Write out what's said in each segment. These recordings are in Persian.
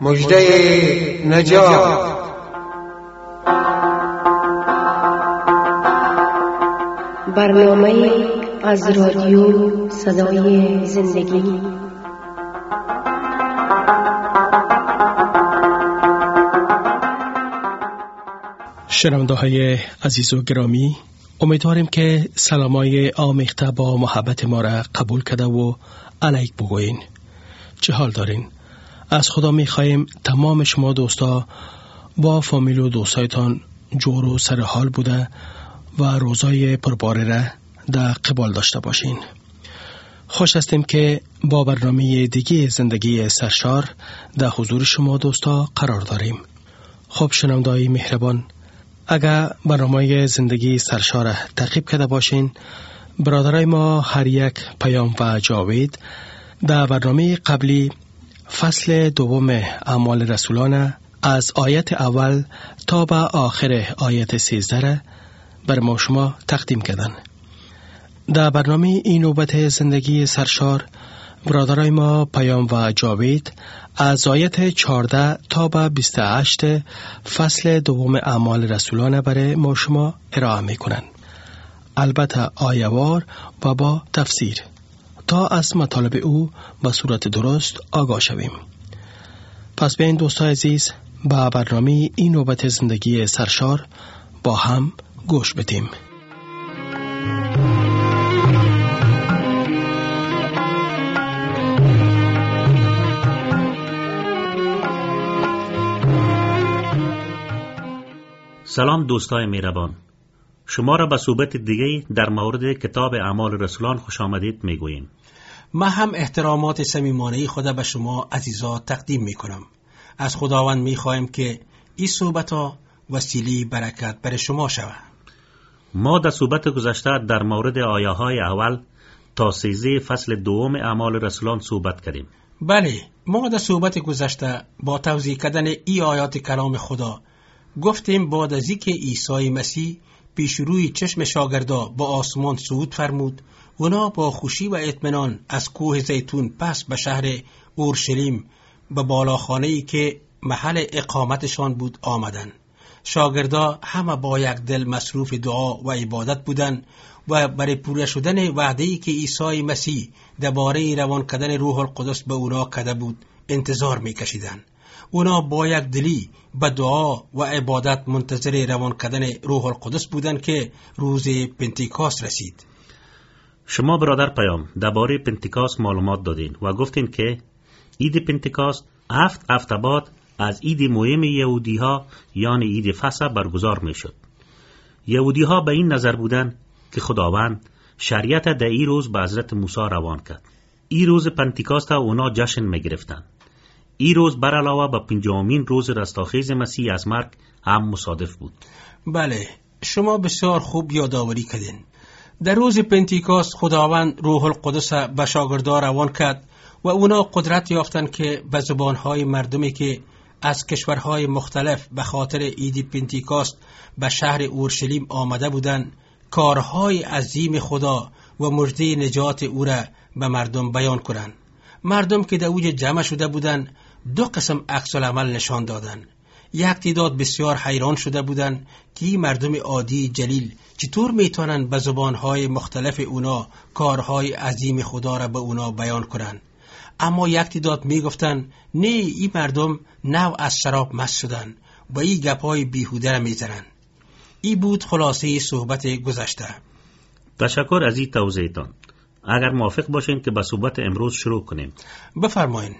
مژده نجات. برنامه از رادیو صدای زندگی. شنونده‌های عزیز و گرامی، امیدواریم که سلامای آمیخته با محبت ما را قبول کرده و علیک بگوین. چه حال دارین؟ از خدا می‌خواهیم تمام شما دوستا با فامیل و دوستایتان جور و سر حال بوده و روزای پرباره را در قبال داشته باشین. خوش هستیم که با برنامه دیگه زندگی سرشار در حضور شما دوستا قرار داریم. خب شنونده‌های مهربان، اگر برنامه زندگی سرشار را تعقیب کرده باشین، برادرای ما هر یک پیام و جاوید در برنامه قبلی فصل دوم اعمال رسولان از آیت اول تا به آخر آیت 13 بر ما شما تقدیم کردن. در برنامه این نوبت زندگی سرشار برادرای ما پیام و جاوید از آیت 14 تا به 28 فصل دوم اعمال رسولان برای ما شما ارائه میکنن، البته آیه‌وار و با تفسیر، تا از مطالب او به صورت درست آگاه شویم. پس به این دوستان عزیز با برنامه این نوبت زندگی سرشار با هم گوش بدیم. سلام دوستای مهربان، شما را به صحبت دیگه در مورد کتاب اعمال رسولان خوش آمدید میگوییم. ما هم احترامات صمیمانه خدا به شما عزیزا تقدیم میکنم. از خداوند میخواهیم که این صحبت‌ها وسیله برکت برای شما شود. ما در صحبت گذشته در مورد آیه‌های اول تا 13 فصل دوم اعمال رسولان صحبت کردیم. بله، ما در صحبت گذشته با توضیح کردن این آیات کلام خدا گفتیم بعد از اینکه عیسی مسیح پیش روی چشم شاگردا با آسمان صعود فرمود، اونا با خوشی و اطمینان از کوه زیتون پس به شهر اورشلیم به بالاخانه‌ای که محل اقامتشان بود آمدن. شاگردا همه با یک دل مصروف دعا و عبادت بودند و برای پوره شدن وعده‌ای که عیسی مسیح درباره روان کردن روح القدس به اونا کرده بود انتظار می‌کشیدند. اونا با یک دلی به دعا و عبادت منتظر روان کردن روح القدس بودند که روز پنتیکاست رسید. شما برادر پیام درباره پنتیکاست معلومات دادین و گفتین که عید پنتیکاست 7 هفته بعد از عید مهم یهودی‌ها یعنی عید فسح برگزار میشد. یهودی‌ها به این نظر بودند که خداوند شریعت در این روز به حضرت موسی روان کرد. این روز پنتیکاست اونا جشن میگرفتند. این روز بر علاوه به 50مین روز رستاخیز مسیح از مرگ هم مصادف بود. بله، شما بسیار خوب یادآوری کردین. در روز پنتیکاست خداوند روح القدس به شاگردان روان کرد و اونا قدرت یافتند که به زبانهای مردمی که از کشورهای مختلف به خاطر عید پنتیکاست به شهر اورشلیم آمده بودند کارهای عظیم خدا و مژده نجات او را به مردم بیان کنند. مردم که در اوج جمع شده بودند دو قسم عکس العمل نشان دادند. یک تعداد بسیار حیران شده بودند که این مردم عادی جلیل چطور میتونند به زبانهای مختلف اونا کارهای عظیم خدا را به اونا بیان کنند. اما یک تعداد میگفتند نه، این مردم نو از شراب مست شدند و این گپای بیهوده را میزنند. این بود خلاصه صحبت گذشته. تشکر از این توضیحتان. اگر موافق باشین که به صحبت امروز شروع کنیم. بفرمایید.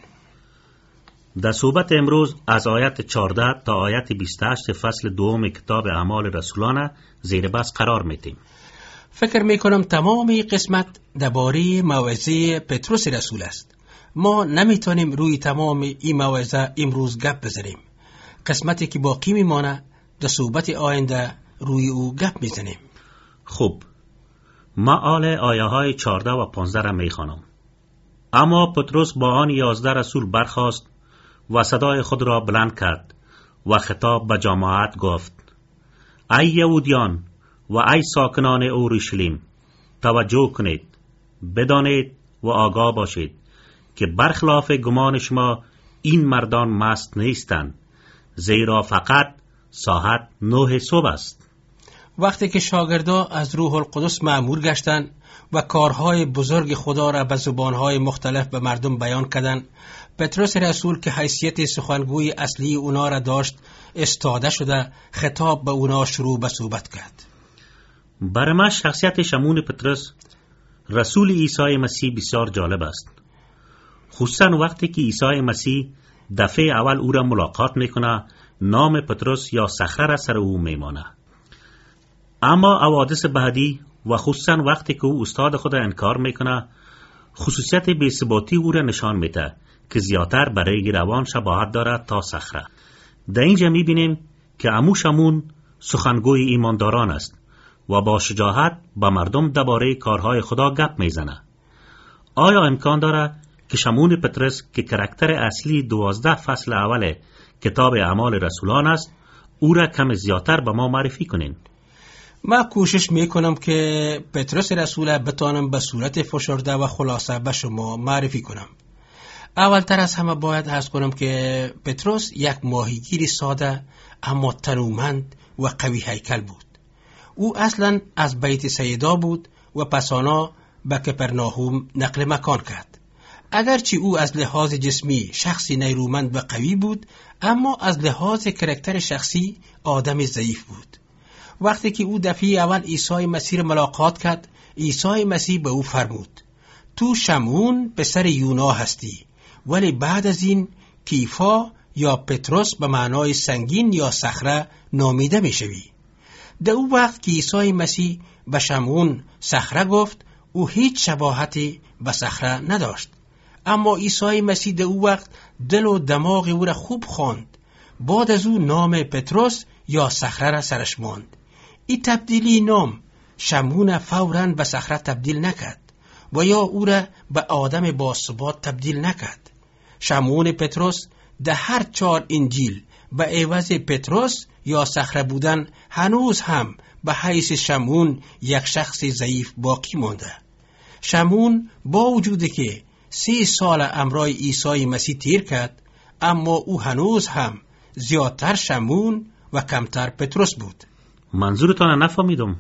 در صحبت امروز از آیت 14 تا آیت 28 فصل دوم کتاب اعمال رسولان زیر بحث قرار میدیم. فکر میکنم تمام قسمت درباره موعظه پتروس رسول است. ما نمیتونیم روی تمام این موعظه امروز گپ بزنیم. قسمتی که باقی میمانه در صحبت آینده روی او گپ میزنیم. خوب، ما آیه های 14 و 15 را میخوانم. اما پتروس با آن 11 رسول برخاست و صدای خود را بلند کرد و خطاب به جماعت گفت: ای یهودیان و ای ساکنان اورشلیم، توجه کنید، بدانید و آگاه باشید که برخلاف گمان شما این مردان مست نیستند، زیرا فقط ساعت 9 صبح است. وقتی که شاگردا از روح القدس مأمور گشتند و کارهای بزرگ خدا را به زبانهای مختلف به مردم بیان کردند، پتروس رسول که حیثیت سخنگوی اصلی اونا را داشت استاده شده خطاب به اونا شروع به صحبت کرد. برای من شخصیت شمون پتروس رسول عیسی مسیح بسیار جالب است، خصوصا وقتی که عیسی مسیح دفعه اول او را ملاقات میکنه، نام پتروس یا صخره را سر او میمانه. اما حوادث بعدی و خصوصا وقتی که او استاد خود انکار میکنه، خصوصیت بی‌ثباتی او را نشان میده که زیادتر برای روان شباهت دارد تا صخره. در اینجا میبینیم که عمو شمون سخنگوی ایمانداران است و با شجاعت با مردم درباره کارهای خدا گپ میزنه. آیا امکان داره که شمون پتروس که کاراکتر اصلی 12 فصل اول کتاب اعمال رسولان است، او را کم زیادتر به ما معرفی کنین؟ من کوشش میکنم که پتروس رسول بتانم به صورت فشرده و خلاصه به شما معرفی کنم. اولتر از همه باید عرض کنم که پتروس یک ماهیگیر ساده اما تنومند و قوی هیکل بود. او اصلا از بیت سیدا بود و پسانا به کپرناهوم نقل مکان کرد. اگرچه او از لحاظ جسمی شخصی نیرومند و قوی بود، اما از لحاظ کاراکتر شخصی آدم ضعیف بود. وقتی که او دفعه اول عیسی مسیح ملاقات کرد، عیسی مسیح به او فرمود: تو شمون پسر یونا هستی، ولی بعد از این کیفا یا پتروس به معنای سنگین یا صخره نامیده می شوی. در او وقت که عیسی مسیح به شمون صخره گفت، او هیچ شباهتی به صخره نداشت. اما عیسی مسیح در او وقت دل و دماغ او را خوب خواند. بعد از او نام پتروس یا صخره را سرش ماند. این تبدیلی نام شمون فوراً به صخره تبدیل نکرد و یا او را به آدم باثبات تبدیل نکرد. شمون پتروس در هر 4 انجیل به عوض پتروس یا صخره بودن هنوز هم به حیث شمون یک شخص ضعیف باقی مانده. شمون با وجودی که 3 سال امرای عیسی مسیح تیر کرد، اما او هنوز هم زیادتر شمون و کمتر پتروس بود. منظورتان نفهمیدم.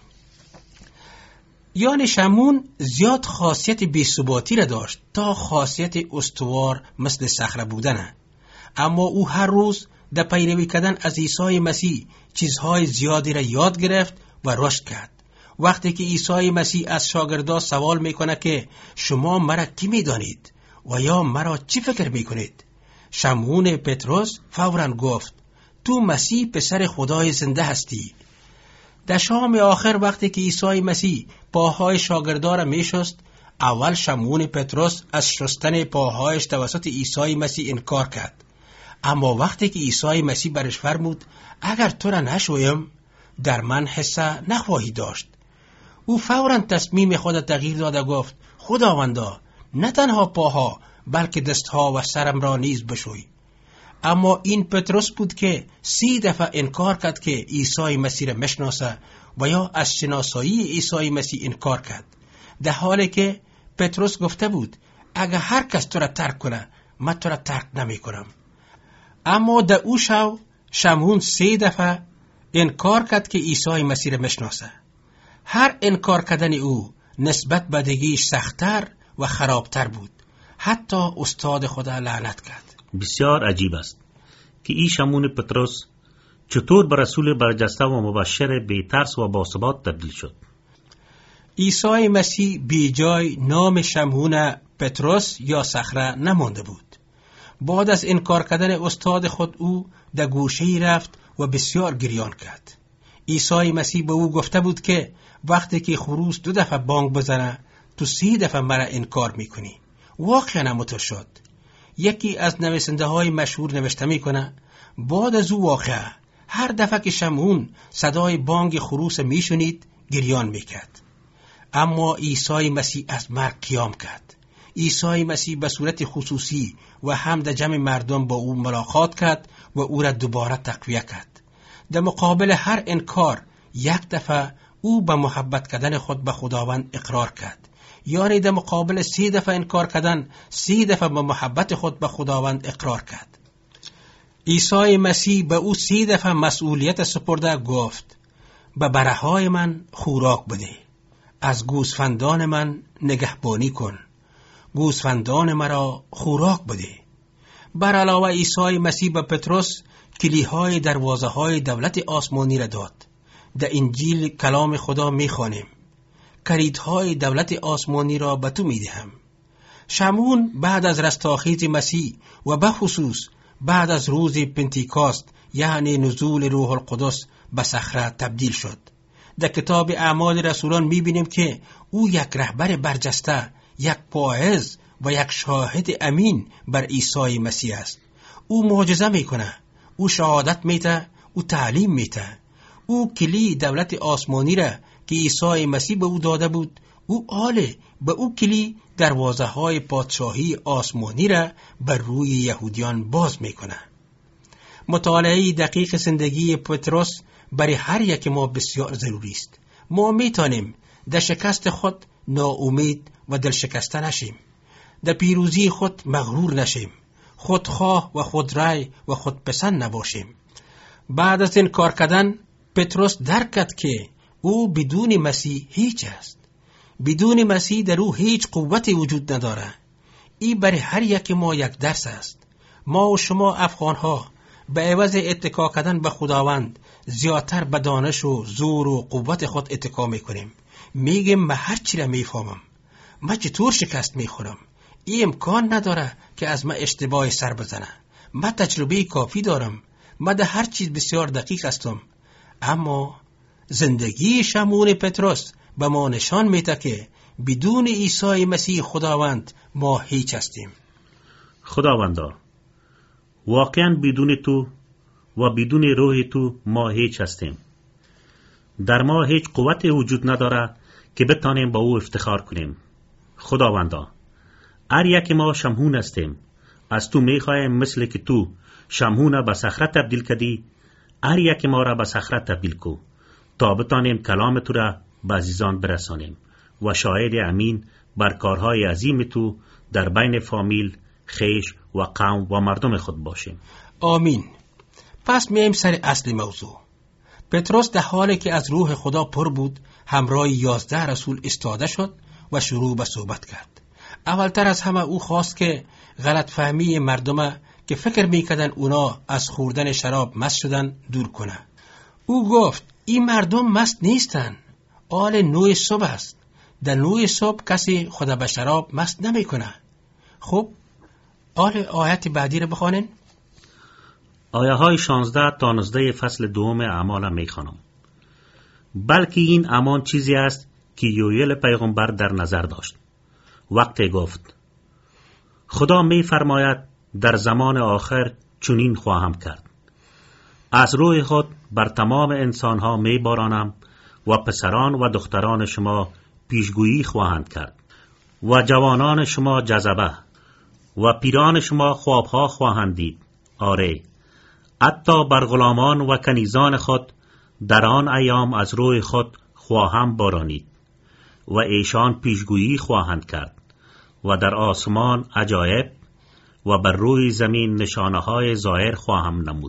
یعنی شمون زیاد خاصیت بی‌ثباتی را داشت تا خاصیت استوار مثل صخره بودنه، اما او هر روز در پیروی کردن از عیسی مسیح چیزهای زیادی را یاد گرفت و رشد کرد. وقتی که عیسی مسیح از شاگردا سوال میکنه که شما مرا کی میدانید و یا مرا چی فکر میکنید، شمون پتروس فوراً گفت: تو مسیح پسر خدای زنده هستی. در شام آخر وقتی که عیسی مسیح پاهای شاگردا را میشست، اول شمون پتروس از شستن پاهایش توسط عیسی مسیح انکار کرد. اما وقتی که عیسی مسیح برش فرمود: اگر تو را نشویم در من حصه نخواهی داشت، او فوراً تصمیم خود تغییر داد و گفت: خداوندا، نه تنها پاها بلکه دستها و سرم را نیز بشوی. اما این پتروس بود که 30 دفعه انکار کرد که عیسی مسیح را مشناسه و یا از شناسایی عیسی مسیح انکار کرد، در حالی که پتروس گفته بود: اگر هر کس تو را ترک کنه، من تو را ترک نمی کنم. اما در او شمون 3 دفعه انکار کرد که عیسی مسیح را مشناسه. هر انکار کردن او نسبت به دیگیش سخت‌تر و خرابتر بود. حتی استاد خدا لعنت کرد. بسیار عجیب است که این شمون پتروس چطور به رسول برجسته و مبشر بی ترس و باثبات تبدیل شد. عیسی مسیح بی جای نام شمون پتروس یا صخره نمانده بود. بعد از انکار کردن استاد خود او در گوشه‌ای رفت و بسیار گریان کرد. عیسی مسیح به او گفته بود که وقتی که خروس 2 دفعه بانگ بزنه، تو 30 دفعه مرا انکار میکنی. واقعا متو شد. یکی از نویسنده های مشهور نوشته میکنه: بعد از او واقعه هر دفعه که شمعون صدای بانگ خروس میشنید گریان میکرد. اما عیسی مسیح از مرگ قیام کرد. عیسی مسیح به صورت خصوصی و هم در جمع مردم با او ملاقات کرد و او را دوباره تقویه کرد. در مقابل هر انکار 1 دفعه او به محبت کردن خود به خداوند اقرار کرد. یعنی در مقابل 30 دفعه انکار کردن 30 دفعه به محبت خود به خداوند اقرار کرد. عیسی مسیح به او 30 دفعه مسئولیت سپرده، گفت به بره‌های من خوراک بده، از گوسفندان من نگهبانی کن، گوسفندان مرا خوراک بده. بر علاوه عیسی مسیح به پتروس کلیهای دروازه‌های دولت آسمانی را داد. در انجیل کلام خدا می‌خوانیم کلیدهای دولت آسمانی را به تو می‌دهم. شمعون بعد از رستاخیز مسیح و به خصوص بعد از روز پنتیکاست یعنی نزول روح القدس به صخره تبدیل شد. در کتاب اعمال رسولان می‌بینیم که او یک رهبر برجسته، یک واعظ و یک شاهد امین بر عیسی مسیح است. او معجزه میکنه، او شهادت میده، او تعلیم میده. او کلی دولت آسمانی را که عیسی مسیح به او داده بود، او آله به او کلی دروازه های پادشاهی آسمانی را بر روی یهودیان باز میکنه. مطالعه دقیق زندگی پتروس برای هر یک ما بسیار ضروری است. ما میتونیم در شکست خود ناامید و دل شکسته نشیم، در پیروزی خود مغرور نشیم، خودخواه و خودرای و خودپسند نباشیم. بعد از این کار کردن پتروس درک کرد که او بدون مسیح هیچ است. بدون مسیح در او هیچ قوتی وجود نداره. این برای هر یک ما یک درس است. ما و شما افغانها به عوض اتکا کردن به خداوند زیادتر به دانش و زور و قوت خود اتکا میکنیم. میگیم من هر چی را میفهمم، من چطور شکست میخورم، این امکان نداره که از من اشتباه سر بزنه، من تجربه کافی دارم، من در هر چیز بسیار دقیق هستم. اما زندگی شمعون پتروس به ما نشان میده که بدون عیسی مسیح خداوند ما هیچ هستیم. خداوندا، واقعا بدون تو و بدون روح تو ما هیچ هستیم. در ما هیچ قوت وجود نداره که بتانیم با او افتخار کنیم. خداوندا، هر یک ما شمعون هستیم. از تو میخوایم مثل که تو شمعون به صخره تبدیل کردی، هر یک ما را به صخره تبدیل کو تا بتانیم کلام تو را به عزیزان برسانیم و شاهد امین بر کارهای عظیم تو در بین فامیل، خیش و قوم و مردم خود باشیم. آمین. پس میایم سر اصل موضوع. پتروس در حالی که از روح خدا پر بود همراه 11 رسول استاده شد و شروع به صحبت کرد. اولتر از همه او خواست که غلط فهمی مردم که فکر میکردن اونا از خوردن شراب مست شدن دور کنه. او گفت این مردم مست نیستن، آل 9 صبح است. در 9 صبح کسی خدا به شراب مست نمیکنه. خب آل آیت بعدی رو بخوانین. آیه های 16 تا 19 فصل 2 اعمال میخوانم. بلکه این همان چیزی است که یوئیل پیغمبر در نظر داشت. وقتی گفت خدا میفرماید در زمان آخر چنین خواهم کرد، از روح خود بر تمام انسانها میبارانم و پسران و دختران شما پیشگویی خواهند کرد و جوانان شما جذبه و پیران شما خوابها خواهند دید. آره، حتی بر غلامان و کنیزان خود در آن ایام از روح خود خواهم بارانید و ایشان پیشگویی خواهند کرد و در آسمان عجایب و بر روی زمین نشانه های ظاهر خواهم نمود،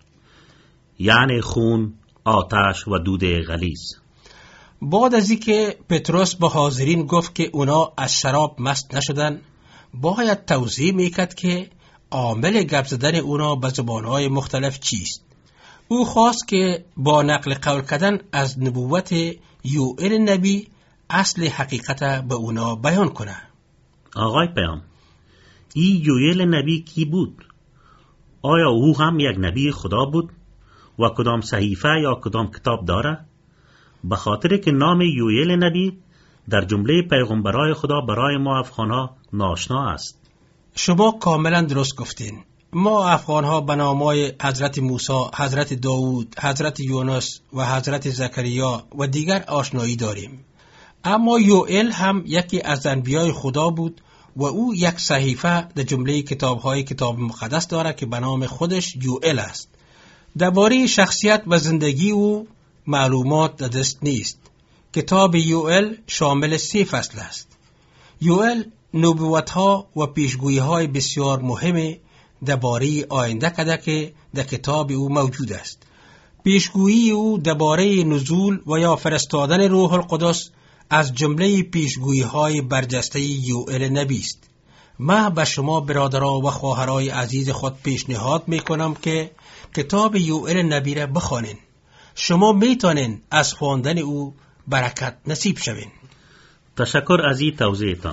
یعنی خون، آتش و دود غلیظ. بعد از اینکه پتروس به حاضرین گفت که اونا از شراب مست نشدن، باید توضیح میکرد که عامل گپ زدن اونا به زبانهای مختلف چیست. او خواست که با نقل قول کردن از نبوت یوئیل نبی اصل حقیقت به اونا بیان کنه. آقای پیام، این یوئیل نبی کی بود؟ آیا او هم یک نبی خدا بود و کدام صحیفه یا کدام کتاب داره؟ به خاطر که نام یوئیل نبی در جمله پیغمبرای خدا برای ما افغانها ناشنا است. شما کاملا درست گفتین. ما افغانها به نامای حضرت موسی، حضرت داوود، حضرت یونس و حضرت زکریا و دیگر آشنایی داریم. اما یوئیل هم یکی از انبیای خدا بود و او یک صحیفه در جمله کتاب‌های کتاب مقدس داره که به نام خودش یوئیل است. درباره شخصیت و زندگی او معلومات در دست نیست. کتاب یوئیل شامل 3 فصل است. یوئل نبوت‌ها و پیشگویی‌های بسیار مهم درباره آینده کرده که در کتاب او موجود است. پیشگویی او درباره نزول و یا فرستادن روح القدس از جمله پیشگویی‌های برجسته یوئل نبی است. من به شما برادران و خواهرای عزیز خود پیشنهاد میکنم که کتاب یوئل نبی را بخوانید. شما میتونین از خواندن او برکت نصیب شوین. تشکر از این توضیحتان.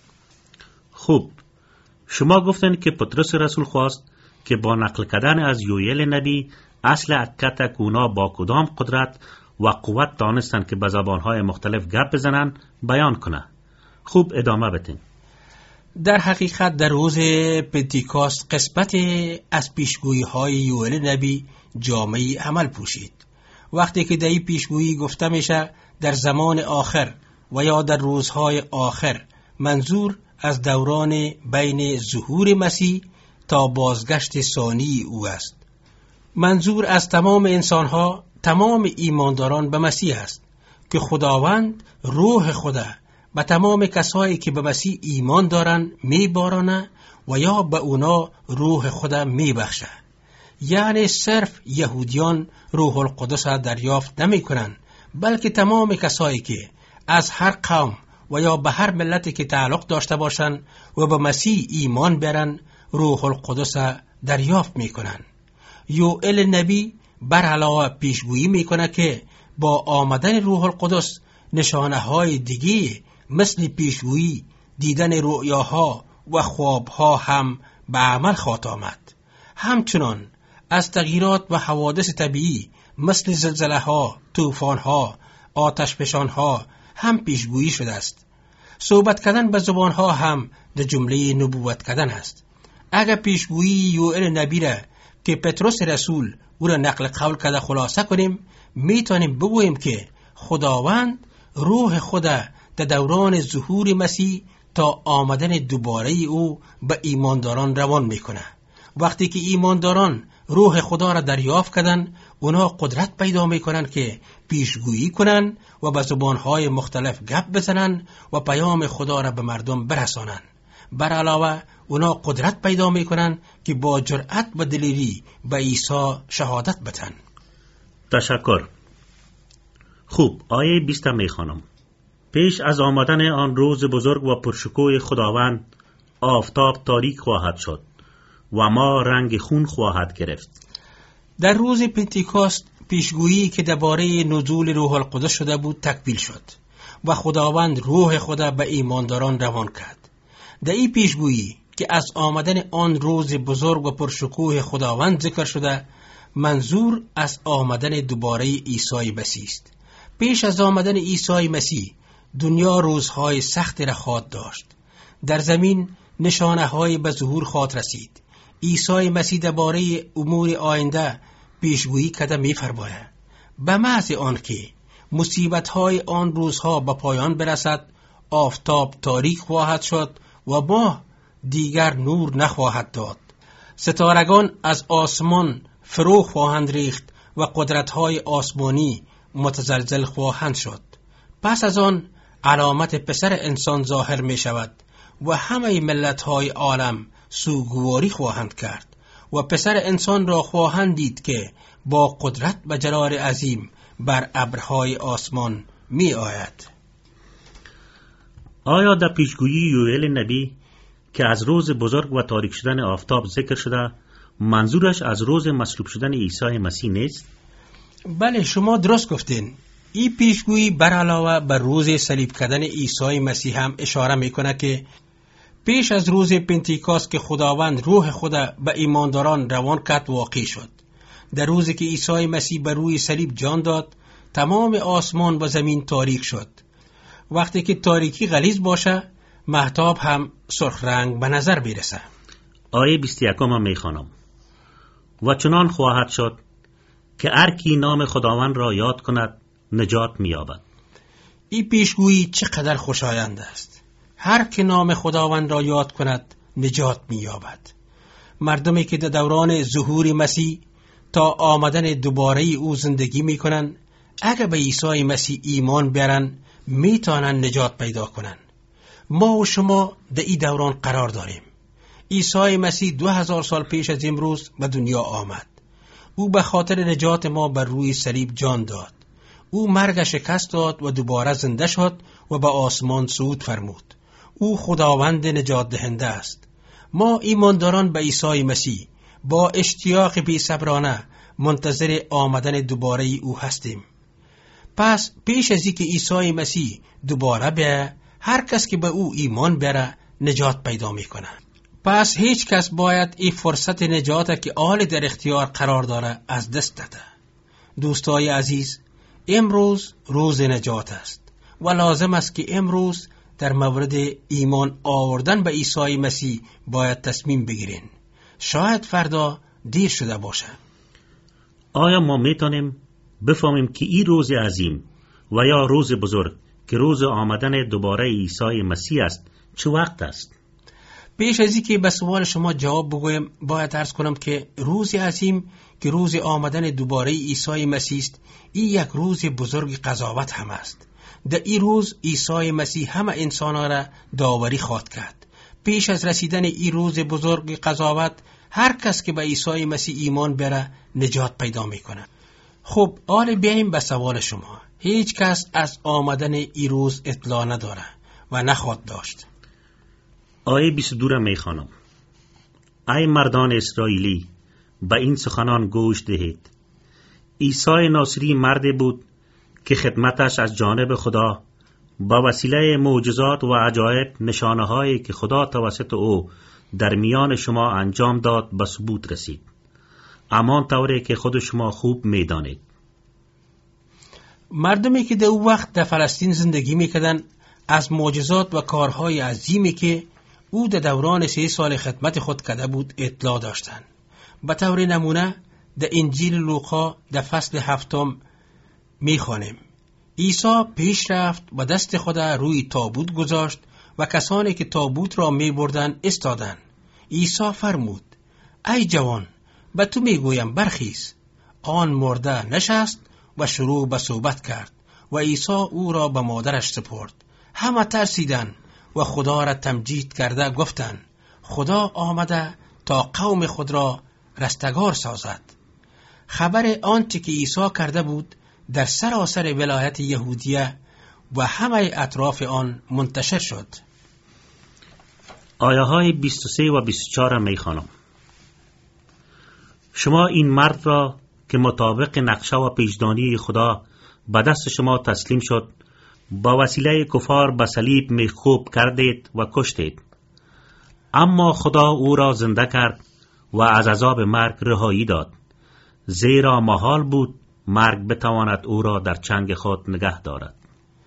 خوب، شما گفتن که پطرس رسول خواست که با نقل کردن از یوئل نبی اصل اکت اونا با کدام قدرت و قوت دانستن که به زبانهای مختلف گپ بزنن بیان کنه. خوب ادامه بدین. در حقیقت در روز پنتیکاست قسمت از پیشگویی‌های یوئل نبی جامعی عمل پوشید. وقتی که در این پیشگویی گفته میشه در زمان آخر و یا در روزهای آخر، منظور از دوران بین ظهور مسیح تا بازگشت ثانی او است. منظور از تمام انسانها، تمام ایمانداران به مسیح است که خداوند روح خدا به تمام کسایی که به مسیح ایمان دارن میبارانه و یا به اونا روح خدا میبخشه. یعنی صرف یهودیان روح القدس را دریافت نمی کنن، بلکه تمام کسایی که از هر قوم و یا به هر ملتی که تعلق داشته باشن و به مسیح ایمان برن روح القدس را دریافت می کنن. یوئل نبی بر علاوه پیشگویی می کنه که با آمدن روح القدس نشانه های دیگه مثل پیشگویی، دیدن رؤیاها و خوابها هم به عمل خواهد آمد. همچنان از تغییرات و حوادث طبیعی مثل زلزله ها، طوفان ها، آتش فشان ها هم پیشگویی شده است. صحبت کردن به زبان ها هم در جمله نبوت کردن است. اگر پیشگویی یوئل نبی را که پطرس رسول او را نقل قول کرده خلاصه کنیم، میتونیم بگوییم که خداوند روح خدا در دوران ظهور مسیح تا آمدن دوباره او به ایمانداران روان میکنه. وقتی که ایمانداران روح خدا را دریافت کردن، اونا قدرت پیدا میکنن که پیشگویی کنن و به زبانهای مختلف گپ بزنن و پیام خدا را به مردم برسانن. بر علاوه اونا قدرت پیدا میکنن که با جرأت و دلیری به عیسی شهادت بدن. تشکر. خوب، آیه 20 میخوانم. پیش از آمدن آن روز بزرگ و پرشکوه خداوند آفتاب تاریک خواهد شد و ما رنگ خون خواهد گرفت. در روز پنتیکاست پیشگویی که درباره نزول روح القدس شده بود تکمیل شد و خداوند روح خدا به ایمانداران روان کرد. در این پیشگویی که از آمدن آن روز بزرگ و پرشکوه خداوند ذکر شده، منظور از آمدن دوباره عیسی مسیح است. پیش از آمدن عیسی مسیح دنیا روزهای سخت را خواهد داشت. در زمین نشانه های به ظهور خواهد رسید. عیسی مسیح درباره امور آینده پیشگویی کرده می‌فرماید به محض آنکه مصیبت‌های آن روزها به پایان برسد، آفتاب تاریک خواهد شد و ماه دیگر نور نخواهد داد. ستارگان از آسمان فرو خواهند ریخت و قدرت‌های آسمانی متزلزل خواهند شد. پس از آن علامت پسر انسان ظاهر می شود و همه ملت‌های عالم سوگواری خواهند کرد و پسر انسان را خواهند دید که با قدرت و جلال عظیم بر ابرهای آسمان می آید. آیا در پیشگویی یوئل نبی که از روز بزرگ و تاریک شدن آفتاب ذکر شده، منظورش از روز مصلوب شدن عیسی مسیح نیست؟ بله، شما درست گفتین. این پیشگویی بر علاوه بر روز صلیب کردن عیسی مسیح هم اشاره میکنه که پیش از روز پنتیکاست که خداوند روح خدا به ایمانداران روان کرد واقع شد. در روزی که عیسی مسیح بر روی صلیب جان داد، تمام آسمان و زمین تاریک شد. وقتی که تاریکی غلیظ باشه، مهتاب هم سرخ رنگ به نظر میرسه. آیه 21 هم میخوانم. و چنان خواهد شد که هر کی نام خداوند را یاد کند نجات می‌یابد. این پیشگویی چقدر خوشایند است. هر که نام خداوند را یاد کند نجات می‌یابد. مردمی که در دوران ظهور مسیح تا آمدن دوباره او زندگی می‌کنند، اگر به عیسی مسیح ایمان بیارن میتونن نجات پیدا کنن. ما و شما در این دوران قرار داریم. عیسی مسیح 2000 سال پیش از امروز به دنیا آمد. او به خاطر نجات ما بر روی صلیب جان داد. او مرگ شکست داد و دوباره زنده شد و به آسمان صعود فرمود. او خداوند نجات دهنده است. ما ایمانداران به عیسی مسیح با اشتیاق بی‌صبرانه منتظر آمدن دوباره او هستیم. پس پیش از اینکه عیسی مسیح دوباره بیاید، هر کس که به او ایمان بیاره نجات پیدا میکنه. پس هیچ کس باید این فرصت نجات که آل در اختیار قرار داره از دست داده. دوستای عزیز، امروز روز نجات است و لازم است که امروز در مورد ایمان آوردن به عیسی مسیح باید تصمیم بگیرین. شاید فردا دیر شده باشه. آیا ما میتونیم بفهمیم که این روز عظیم و یا روز بزرگ که روز آمدن دوباره عیسی مسیح است چه وقت است؟ پیش از اینکه به سوال شما جواب بگویم باید عرض کنم که روز عظیم که روز آمدن دوباره عیسی مسیح است، این یک روز بزرگ قضاوت هم است. در این روز عیسی مسیح همه انسان‌ها را داوری خواهد کرد. پیش از رسیدن این روز بزرگ قضاوت، هر کس که به عیسی مسیح ایمان بیاره نجات پیدا میکنه. خب حالا بیاییم به سوال شما. هیچ کس از آمدن این روز اطلاع نداره و نخواهد داشت. آیه 22 را میخوانم. ای مردان اسرائیلی، به این سخنان گوش دهید. عیسی ناصری مردی بود که خدمتش از جانب خدا با وسیله معجزات و عجایب نشانه‌هایی که خدا توسط او در میان شما انجام داد به ثبوت رسید، امان طوری که خود شما خوب میدانید. مردمی که در او وقت در فلسطین زندگی میکردن از معجزات و کارهای عظیمی که او در دوران 3 سال خدمت خود کرده بود اطلاع داشتند. به طور نمونه در انجیل لوقا در فصل 7 میخوانیم: عیسی پیش رفت و دست خود روی تابوت گذاشت و کسانی که تابوت را میبردند ایستادند. عیسی فرمود: ای جوان، به تو میگویم برخیز. آن مرده نشست و شروع به صحبت کرد و عیسی او را به مادرش سپرد. همه ترسیدند و خدا را تمجید کرده گفتند: خدا آمده تا قوم خود را رستگار سازد. خبر آنچه که عیسی کرده بود در سراسر ولایت یهودیه و همه اطراف آن منتشر شد. آیه های 23 و 24 را میخوانم. شما این مرد را که مطابق نقشه و پیشدانی خدا به دست شما تسلیم شد با وسیله کفار به صلیب میخوب کردید و کشتید، اما خدا او را زنده کرد و از عذاب مرگ رهایی داد، زیرا محال بود مرگ بتواند او را در چنگ خود نگه دارد.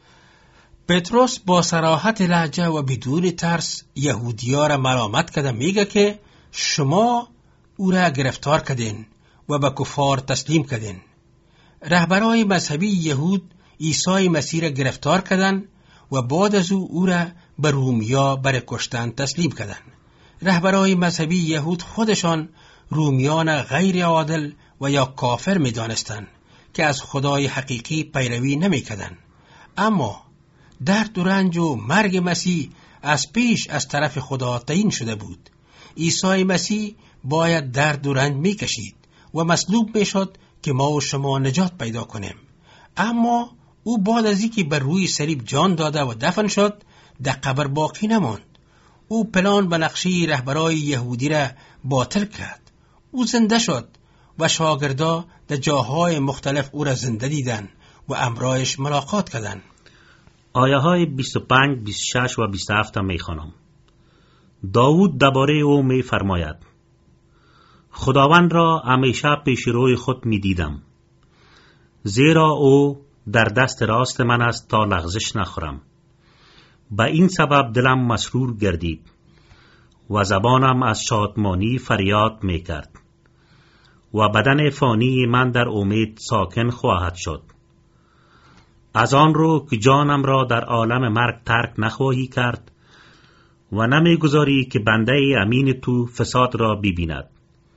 پتروس با صراحت لهجه و بدون ترس یهودی‌ها را ملامت کرده میگه که شما او را گرفتار کردین و به کفار تسلیم کردین. رهبرای مذهبی یهود عیسی مسیح را گرفتار کردند و بعد از او را به رومیا برای کشتن تسلیم کردند. رهبرای مذهبی یهود خودشان رومیان غیر عادل و یا کافر می دانستند که از خدای حقیقی پیروی نمی کردند. اما درد و رنج و مرگ مسیح از پیش از طرف خدا تعیین شده بود. عیسی مسیح باید درد و رنج می کشید و مصلوب می شد که ما و شما نجات پیدا کنیم. اما او بعد از اینکه بر روی صلیب جان داده و دفن شد در قبر باقی نماند. او پلان و نقشه رهبرای یهودی را باطل کرد. او زنده شد و شاگردا در جاهای مختلف او را زنده دیدن و امرایش ملاقات کردند. آیه های 25, 26 و 27 میخوانم. داود درباره او میفرماید: خداوند را همیشه پیش روی خود میدیدم، زیرا او در دست راست من است تا لغزش نخورم. به این سبب دلم مسرور گردید و زبانم از شادمانی فریاد میکرد و بدن فانی من در امید ساکن خواهد شد. از آن رو که جانم را در عالم مرگ ترک نخواهی کرد و نمیگذاری که بنده امین تو فساد را ببیند.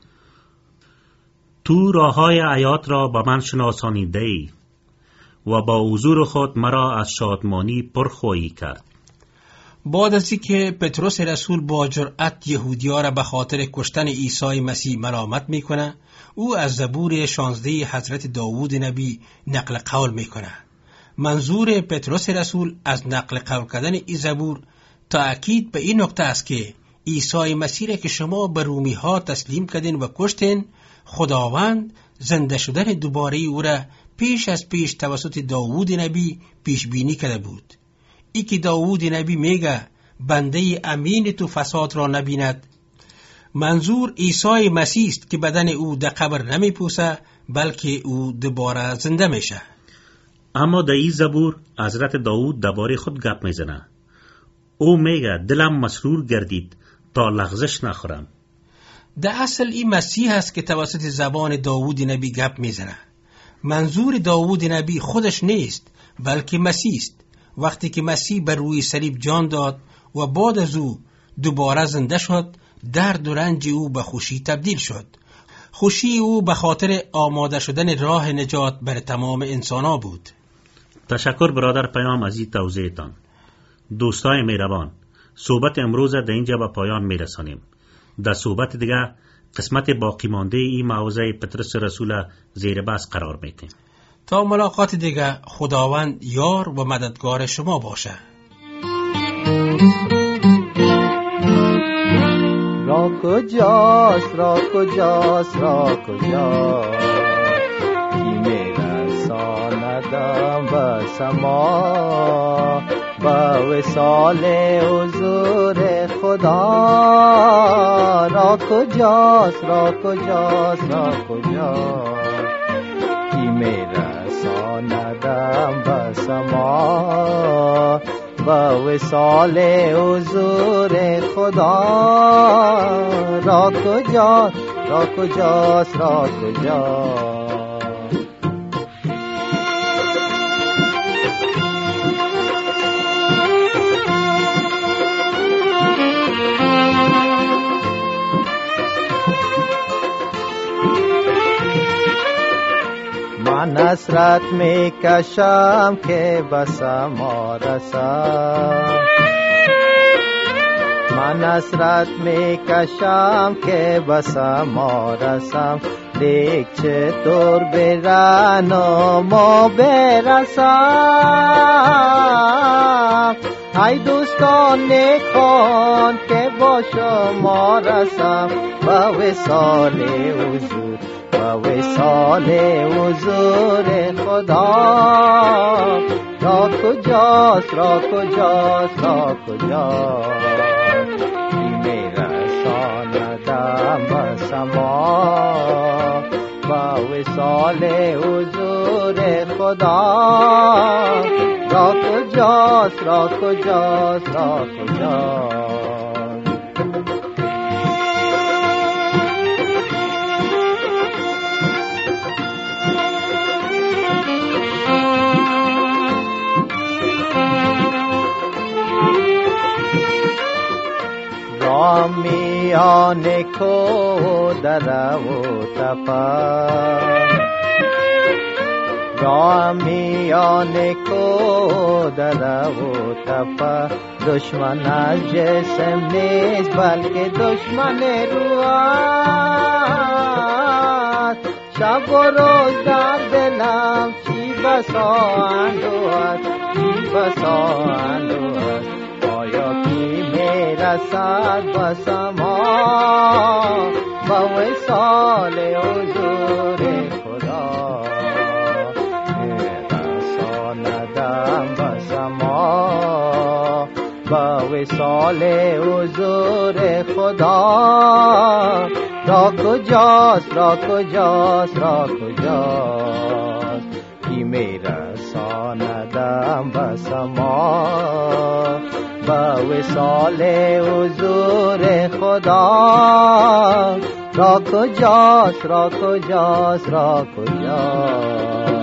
تو راههای حیات را به من شناسانیده ای و با حضور خود مرا از شادمانی پر خواهی کرد. بعد از اینکه پتروس رسول با جرأت یهودی‌ها را به خاطر کشتن عیسی مسیح ملامت میکنه، او از زبور 16 حضرت داوود نبی نقل قول میکنه. منظور پتروس رسول از نقل قول کردن این زبور تأکید به این نکته است که عیسی مسیح را که شما به رومی ها تسلیم کردین و کشتین، خداوند زنده شدن دوباره او را پیش از پیش توسط داوود نبی پیش بینی کرده بود. ای که داوود نبی میگه بنده امین تو فساد را نبیند، منظور عیسی مسیح است که بدن او در قبر نمیپوسه بلکه او دوباره زنده میشه. اما در این زبور حضرت داوود درباره خود گپ میزنه. او میگه دلم مسرور گردید تا لغزش نخورم. در اصل این مسیح است که توسط زبان داوود نبی گپ میزنه. منظور داوود نبی خودش نیست بلکه مسیح است. وقتی که مسیح بر روی صلیب جان داد و بعد از او دوباره زنده شد، درد و رنج او به خوشی تبدیل شد. خوشی او به خاطر آماده شدن راه نجات بر تمام انسان‌ها بود. تشکر برادر پیام از این توضیحتان. دوستای مهربان، صحبت امروز در اینجا به پایان میرسانیم. در صحبت دیگه قسمت باقی مانده این موعظه پتروس رسول زیر بحث قرار میدیم. تا ملاقات دیگه، خداوند یار و مددگار شما باشه. را کجاست را کجاست را کجاست کی میرساندم به سما با وصال حضور خدا. را کجاست را کجاست را کجاست کی میرساندم به سما با وصال حضور خدا. را کجاست را کجاست را کجاست من حسرت می کشم که به سما رسم. من حسرت می کشم که به سما رسم. لیک چطور برنم و برسم. ای دوستان نیکان که با شما رسم به وصال حضور و وصال حضور خدا. را کجاست را کجاست را کجاست کی میرساندم به سما با وصال حضور خدا. را کجاست را کجاست را کجاست میان کو در و تپا. را میان کو در و تپا. دشمن از جسم نیست بلکه دشمن روح است. شب و روز در دلم چی بسا اندوه است چی بسا اندوه است. آیا کی میرسد به سما با وصال حضور خدا. میرساندم به سما با وصال حضور خدا. را کجاست را کجاست را کجاست کی میرساندم به سما با وصال حضور خدا. را کجاست را کجاست را کجاست.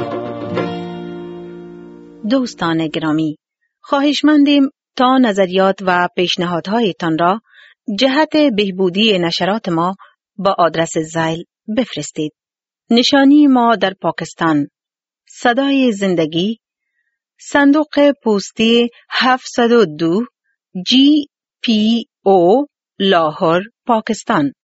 دوستان گرامی، خواهشمندیم تا نظریات و پیشنهادهایتان را جهت بهبودی نشرات ما با آدرس زیل بفرستید. نشانی ما در پاکستان: صدای زندگی، صندوق پستی 702 GPO لاهور پاکستان.